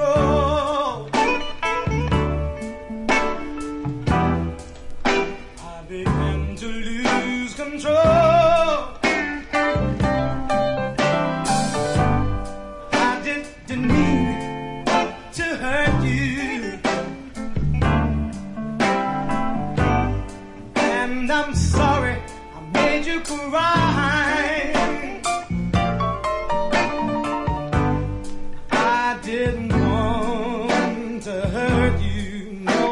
control. I began to lose control. I didn't mean to hurt you, and I'm sorry I made you cry. I didn't want to hurt you.